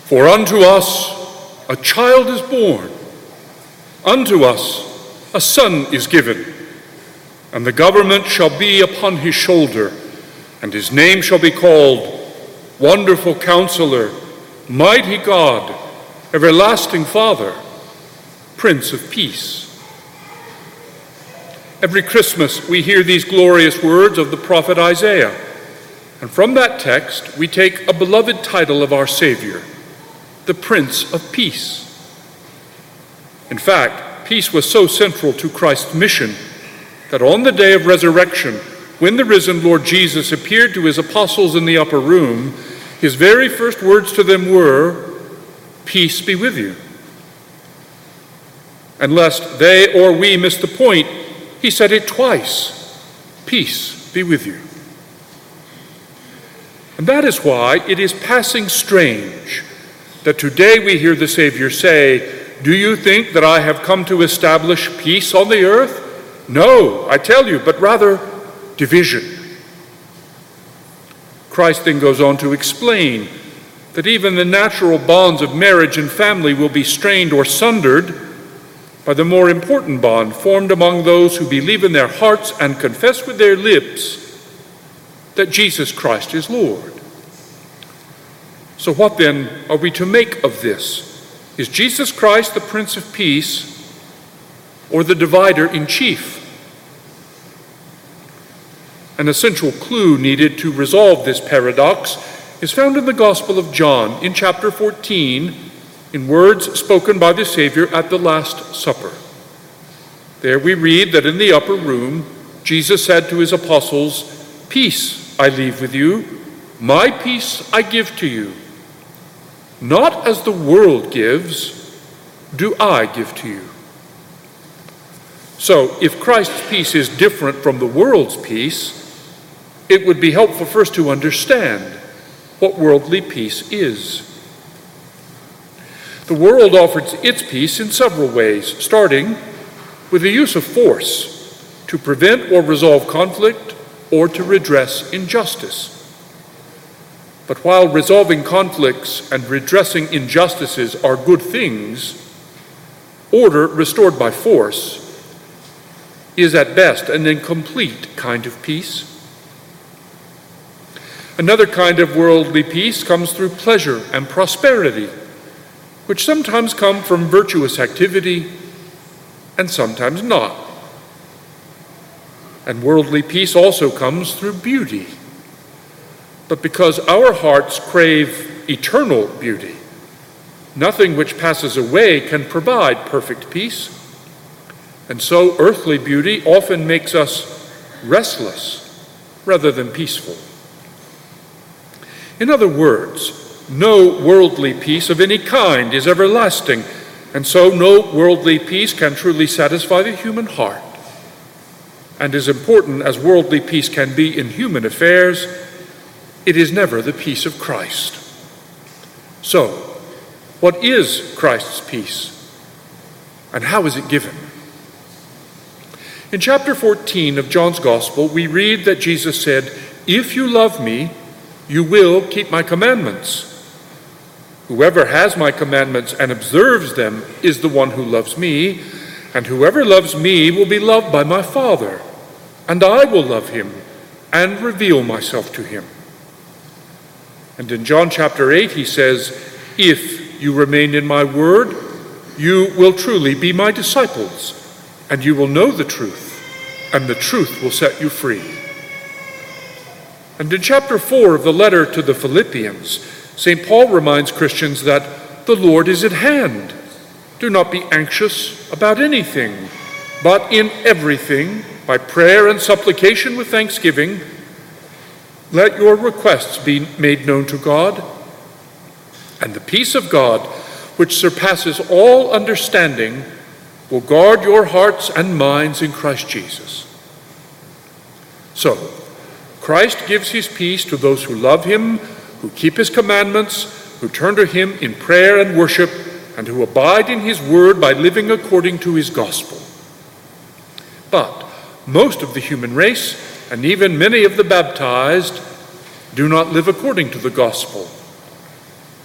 For unto us a child is born, unto us a son is given, and the government shall be upon his shoulder, and his name shall be called Wonderful Counselor, Mighty God, Everlasting Father, Prince of Peace. Every Christmas we hear these glorious words of the prophet Isaiah, and from that text we take a beloved title of our Savior, the Prince of Peace. In fact, peace was so central to Christ's mission that on the day of resurrection, when the risen Lord Jesus appeared to his apostles in the upper room, his very first words to them were, "Peace be with you." And lest they or we miss the point, he said it twice, "Peace be with you." And that is why it is passing strange that today we hear the Savior say, "Do you think that I have come to establish peace on the earth? No, I tell you, but rather division." Christ then goes on to explain that even the natural bonds of marriage and family will be strained or sundered by the more important bond formed among those who believe in their hearts and confess with their lips that Jesus Christ is Lord. So what then are we to make of this? Is Jesus Christ the Prince of Peace or the divider in chief? An essential clue needed to resolve this paradox is found in the Gospel of John in chapter 14, in words spoken by the Savior at the Last Supper. There we read that in the upper room, Jesus said to his apostles, "Peace I leave with you, my peace I give to you. Not as the world gives, do I give to you." So, if Christ's peace is different from the world's peace, it would be helpful first to understand what worldly peace is. The world offers its peace in several ways, starting with the use of force to prevent or resolve conflict or to redress injustice. But while resolving conflicts and redressing injustices are good things, order restored by force is at best an incomplete kind of peace. Another kind of worldly peace comes through pleasure and prosperity, which sometimes come from virtuous activity and sometimes not. And worldly peace also comes through beauty. But because our hearts crave eternal beauty, nothing which passes away can provide perfect peace. And so earthly beauty often makes us restless rather than peaceful. In other words, no worldly peace of any kind is everlasting, and so no worldly peace can truly satisfy the human heart. And as important as worldly peace can be in human affairs, it is never the peace of Christ. So, what is Christ's peace, and how is it given? In chapter 14 of John's Gospel, we read that Jesus said, "If you love me, you will keep my commandments. Whoever has my commandments and observes them is the one who loves me, and whoever loves me will be loved by my Father, and I will love him and reveal myself to him." And in John chapter 8 he says, "If you remain in my word, you will truly be my disciples, and you will know the truth, and the truth will set you free." And in chapter 4 of the letter to the Philippians, St. Paul reminds Christians that the Lord is at hand. Do not be anxious about anything, but in everything, by prayer and supplication with thanksgiving, let your requests be made known to God, and the peace of God, which surpasses all understanding, will guard your hearts and minds in Christ Jesus. So, Christ gives his peace to those who love him, who keep his commandments, who turn to him in prayer and worship, and who abide in his word by living according to his gospel. But most of the human race, and even many of the baptized, do not live according to the gospel.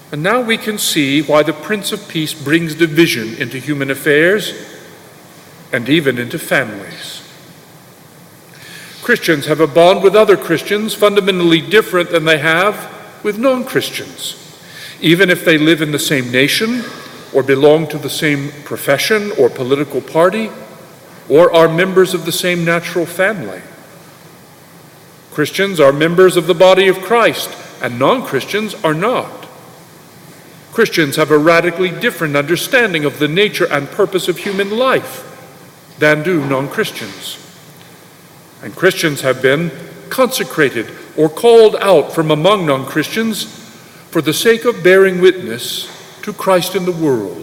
And now we can see why the Prince of Peace brings division into human affairs and even into families. Christians have a bond with other Christians fundamentally different than they have with non-Christians, even if they live in the same nation or belong to the same profession or political party or are members of the same natural family. Christians are members of the body of Christ, and non-Christians are not. Christians have a radically different understanding of the nature and purpose of human life than do non-Christians. And Christians have been consecrated or called out from among non-Christians for the sake of bearing witness to Christ in the world.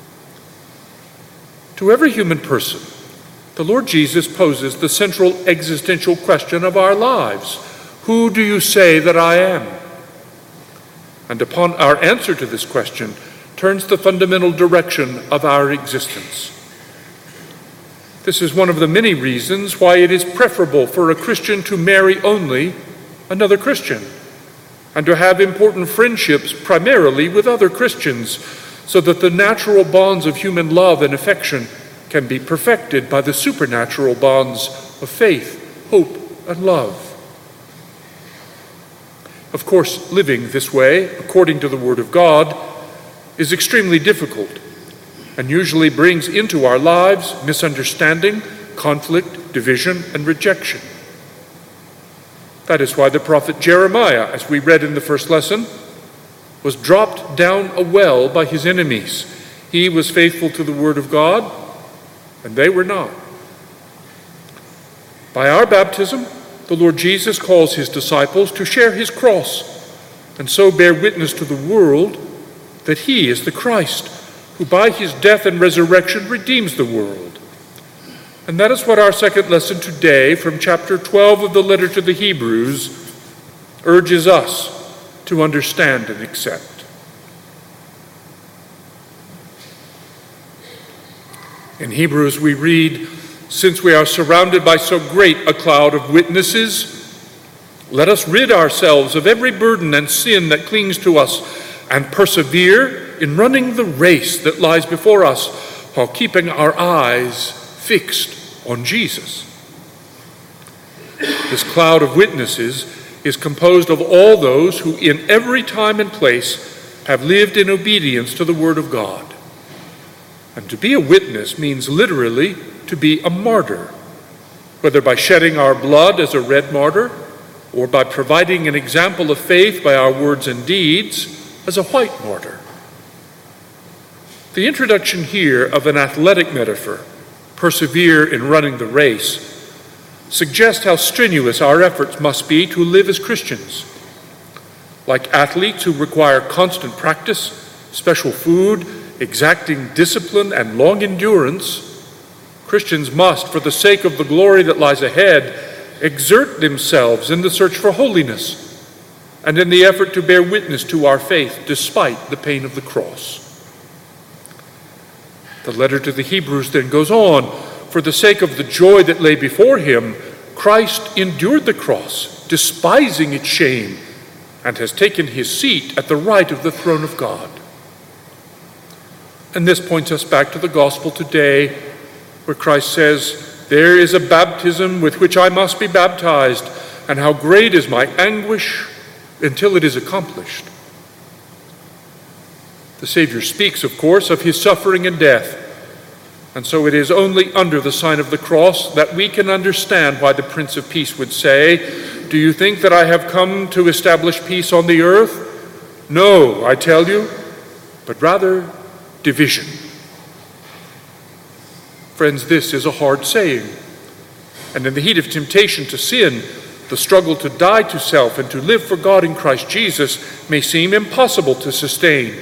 To every human person, the Lord Jesus poses the central existential question of our lives. Who do you say that I am? And upon our answer to this question turns the fundamental direction of our existence. This is one of the many reasons why it is preferable for a Christian to marry only another Christian and to have important friendships primarily with other Christians, so that the natural bonds of human love and affection can be perfected by the supernatural bonds of faith, hope, and love. Of course, living this way, according to the Word of God, is extremely difficult and usually brings into our lives misunderstanding, conflict, division, and rejection. That is why the prophet Jeremiah, as we read in the first lesson, was dropped down a well by his enemies. He was faithful to the Word of God, and they were not. By our baptism, the Lord Jesus calls his disciples to share his cross and so bear witness to the world that he is the Christ, who by his death and resurrection redeems the world. And that is what our second lesson today from chapter 12 of the letter to the Hebrews urges us to understand and accept. In Hebrews we read, "Since we are surrounded by so great a cloud of witnesses, let us rid ourselves of every burden and sin that clings to us and persevere in running the race that lies before us while keeping our eyes fixed on Jesus." This cloud of witnesses is composed of all those who in every time and place have lived in obedience to the Word of God. And to be a witness means literally to be a martyr, whether by shedding our blood as a red martyr or by providing an example of faith by our words and deeds as a white martyr. The introduction here of an athletic metaphor, persevere in running the race, suggests how strenuous our efforts must be to live as Christians. Like athletes who require constant practice, special food, exacting discipline, and long endurance, Christians must, for the sake of the glory that lies ahead, exert themselves in the search for holiness and in the effort to bear witness to our faith despite the pain of the cross. The letter to the Hebrews then goes on, "For the sake of the joy that lay before him, Christ endured the cross, despising its shame, and has taken his seat at the right of the throne of God." And this points us back to the gospel today, where Christ says, "There is a baptism with which I must be baptized, and how great is my anguish until it is accomplished." The Savior speaks, of course, of his suffering and death, and so it is only under the sign of the cross that we can understand why the Prince of Peace would say, "Do you think that I have come to establish peace on the earth? No, I tell you, but rather division." Friends, this is a hard saying, and in the heat of temptation to sin, the struggle to die to self and to live for God in Christ Jesus may seem impossible to sustain.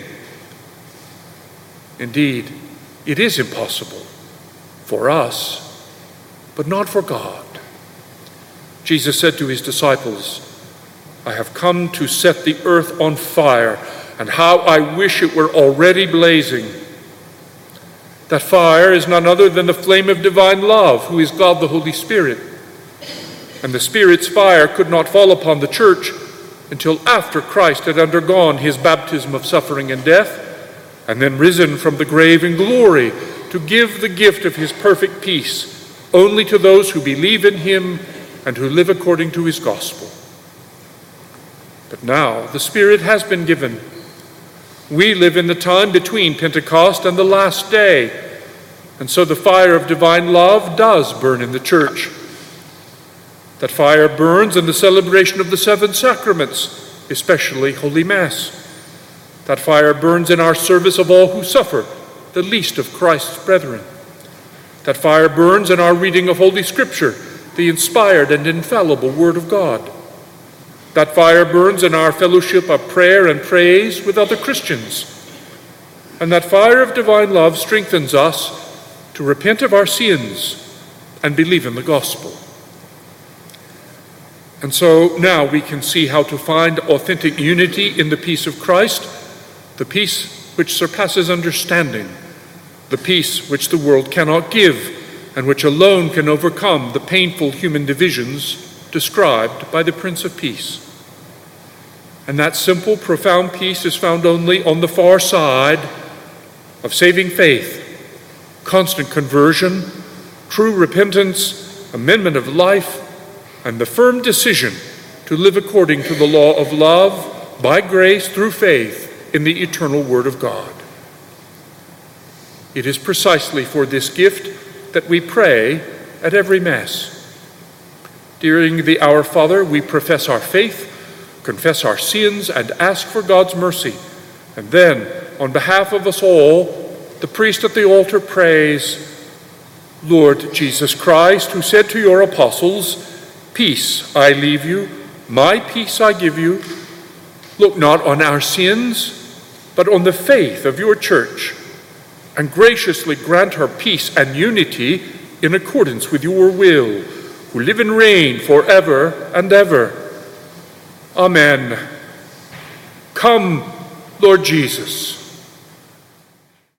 Indeed, it is impossible for us, but not for God. Jesus said to his disciples, "I have come to set the earth on fire, and how I wish it were already blazing." That fire is none other than the flame of divine love, who is God the Holy Spirit. And the Spirit's fire could not fall upon the church until after Christ had undergone his baptism of suffering and death, and then risen from the grave in glory to give the gift of his perfect peace only to those who believe in him and who live according to his gospel. But now the Spirit has been given. We live in the time between Pentecost and the last day, and so the fire of divine love does burn in the church. That fire burns in the celebration of the seven sacraments, especially Holy Mass. That fire burns in our service of all who suffer, the least of Christ's brethren. That fire burns in our reading of Holy Scripture, the inspired and infallible Word of God. That fire burns in our fellowship of prayer and praise with other Christians. And that fire of divine love strengthens us to repent of our sins and believe in the gospel. And so now we can see how to find authentic unity in the peace of Christ, the peace which surpasses understanding, the peace which the world cannot give, and which alone can overcome the painful human divisions described by the Prince of Peace. And that simple, profound peace is found only on the far side of saving faith, constant conversion, true repentance, amendment of life, and the firm decision to live according to the law of love by grace through faith in the eternal Word of God. It is precisely for this gift that we pray at every Mass. During the Our Father, we profess our faith, confess our sins, and ask for God's mercy. And then, on behalf of us all, the priest at the altar prays, Lord Jesus Christ, who said to your apostles, "Peace I leave you, my peace I give you. Look not on our sins, but on the faith of your church, and graciously grant her peace and unity in accordance with your will, who live and reign forever and ever. Amen. Come, Lord Jesus."